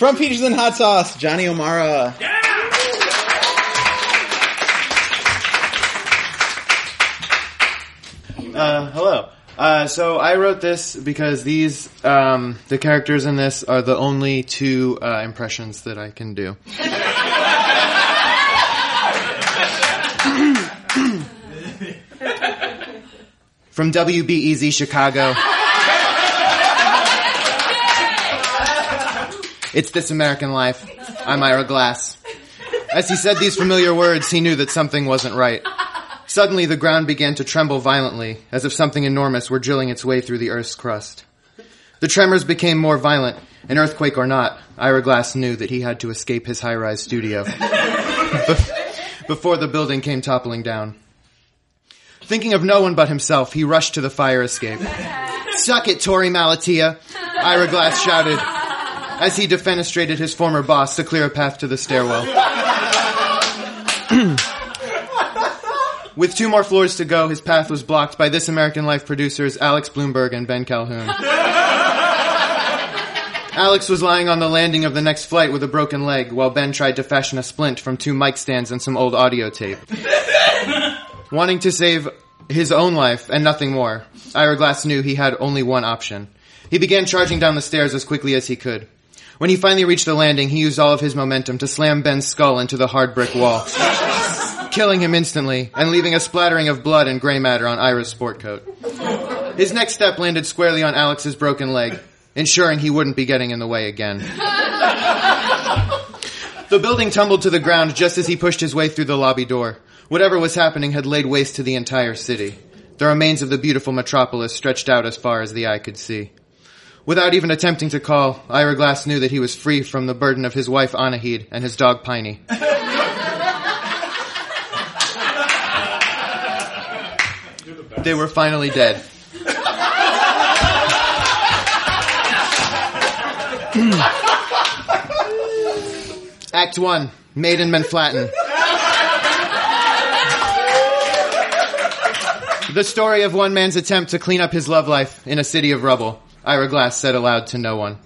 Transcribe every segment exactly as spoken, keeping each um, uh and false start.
From Peaches and Hot Sauce, Johnny O'Mara. Yeah! Uh, hello. Uh, so I wrote this because these, um, the characters in this are the only two uh, impressions that I can do. From W B E Z Chicago. It's This American Life. I'm Ira Glass. As he said these familiar words, he knew that something wasn't right. Suddenly, the ground began to tremble violently, as if something enormous were drilling its way through the Earth's crust. The tremors became more violent, and earthquake or not, Ira Glass knew that he had to escape his high-rise studio before the building came toppling down. Thinking of no one but himself, he rushed to the fire escape. "Suck it, Tory Malatia!" Ira Glass shouted, as he defenestrated his former boss to clear a path to the stairwell. With two more floors to go, his path was blocked by This American Life producers Alex Bloomberg and Ben Calhoun. Alex was lying on the landing of the next flight with a broken leg, while Ben tried to fashion a splint from two mic stands and some old audio tape. Wanting to save his own life and nothing more, Ira Glass knew he had only one option. He began charging down the stairs as quickly as he could. When he finally reached the landing, he used all of his momentum to slam Ben's skull into the hard brick wall, killing him instantly and leaving a splattering of blood and gray matter on Ira's sport coat. His next step landed squarely on Alex's broken leg, ensuring he wouldn't be getting in the way again. The building tumbled to the ground just as he pushed his way through the lobby door. Whatever was happening had laid waste to the entire city. The remains of the beautiful metropolis stretched out as far as the eye could see. Without even attempting to call, Ira Glass knew that he was free from the burden of his wife Anahid and his dog Piney. They were finally dead. Act one, Made in Manflatten. The story of one man's attempt to clean up his love life in a city of rubble. Ira Glass said aloud to no one.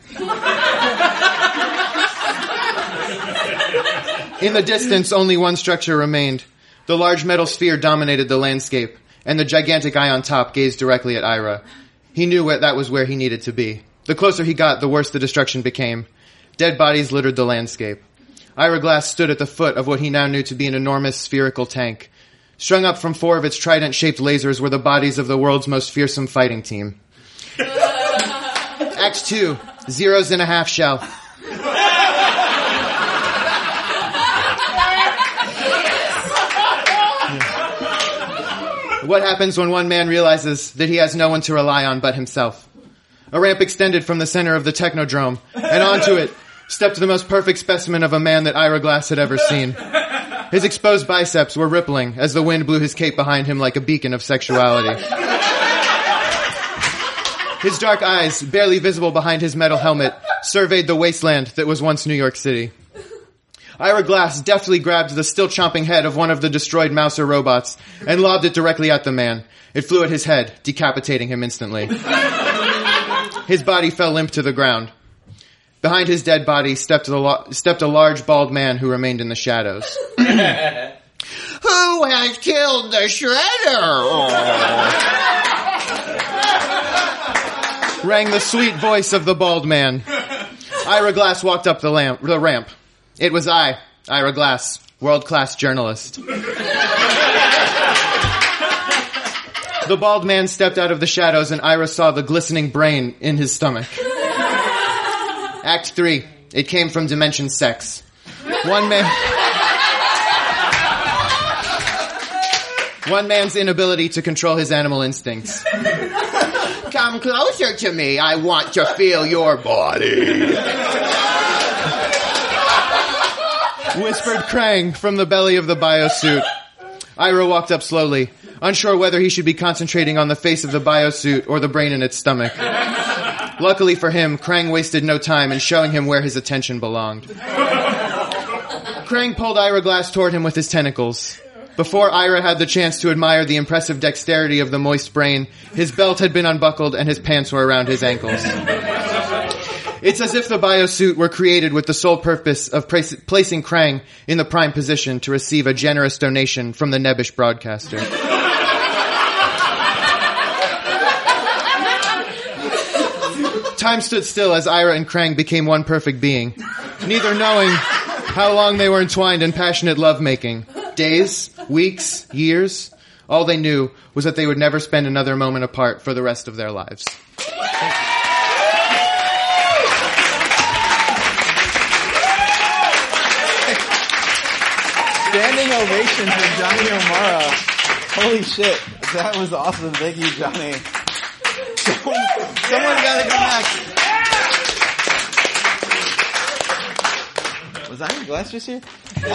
In the distance, only one structure remained. The large metal sphere dominated the landscape, and the gigantic eye on top gazed directly at Ira. He knew where that was where he needed to be. The closer he got, the worse the destruction became. Dead bodies littered the landscape. Ira Glass stood at the foot of what he now knew to be an enormous spherical tank. Strung up from four of its trident-shaped lasers were the bodies of the world's most fearsome fighting team. Act two, Zeros in a Half Shell. What happens when one man realizes that he has no one to rely on but himself? A ramp extended from the center of the Technodrome, and onto it stepped the most perfect specimen of a man that Ira Glass had ever seen. His exposed biceps were rippling as the wind blew his cape behind him like a beacon of sexuality. His dark eyes, barely visible behind his metal helmet, surveyed the wasteland that was once New York City. Ira Glass deftly grabbed the still-chomping head of one of the destroyed Mouser robots and lobbed it directly at the man. It flew at his head, decapitating him instantly. His body fell limp to the ground. Behind his dead body stepped a, lo- stepped a large, bald man who remained in the shadows. Who has killed the Shredder? Rang the sweet voice of the bald man. Ira Glass walked up the, lamp, the ramp. It was I, Ira Glass, world-class journalist. The bald man stepped out of the shadows and Ira saw the glistening brain in his stomach. Act three. It came from Dimension Sex. One man... One man's inability to control his animal instincts. Come closer to me. I want to feel your body. Whispered Krang from the belly of the biosuit. Ira walked up slowly, unsure whether he should be concentrating on the face of the biosuit or the brain in its stomach. Luckily for him, Krang wasted no time in showing him where his attention belonged. Krang pulled Ira Glass toward him with his tentacles. Before Ira had the chance to admire the impressive dexterity of the moist brain, his belt had been unbuckled and his pants were around his ankles. It's as if the biosuit were created with the sole purpose of pra- placing Krang in the prime position to receive a generous donation from the Nebbish broadcaster. Time stood still as Ira and Krang became one perfect being, neither knowing how long they were entwined in passionate lovemaking. Days, weeks, years. All they knew was that they would never spend another moment apart for the rest of their lives. Standing ovation for Johnny O'Mara. Holy shit. That was awesome. Thank you, Johnny. Someone, someone gotta come back. Was I in glass juice here?